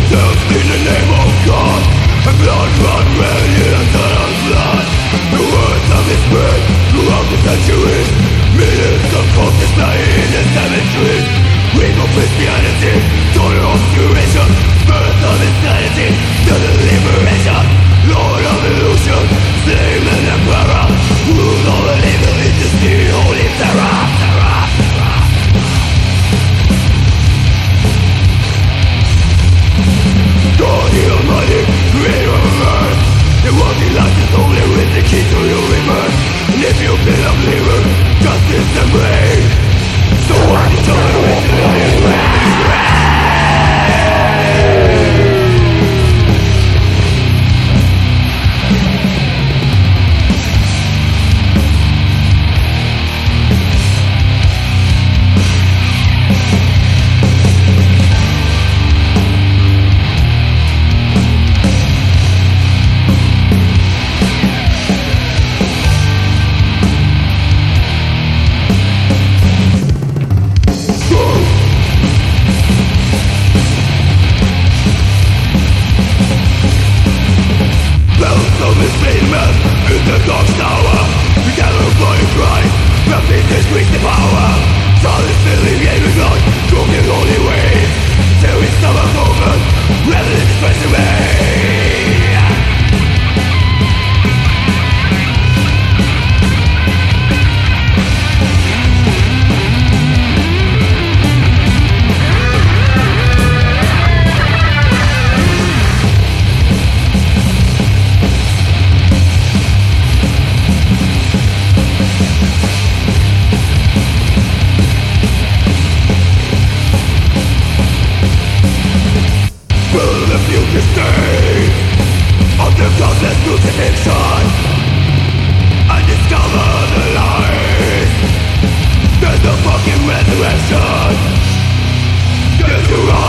Death in the name of God, and blood run red in eternal blood. The words of his word throughout the centuries, millions of corpses lying in the cemeteries. Ring of Christianity, daughter of curation, birth of insanity, to the liberation. Lord of illusion, slave and emperor, rule over evil industry, holy terror. God the Almighty, creator of earth, the walking life is only with the key to your rebirth. And if you've been a believer, justice and brain, so what each other with the lion. In the dark tower, together bloody Christ, refugees reach the power. Silence alleviated blood, broken holy ways. Till we stop a movement, revelation spreads to me. Countless crucifixion, and discover the lies. There's no fucking resurrection. Get your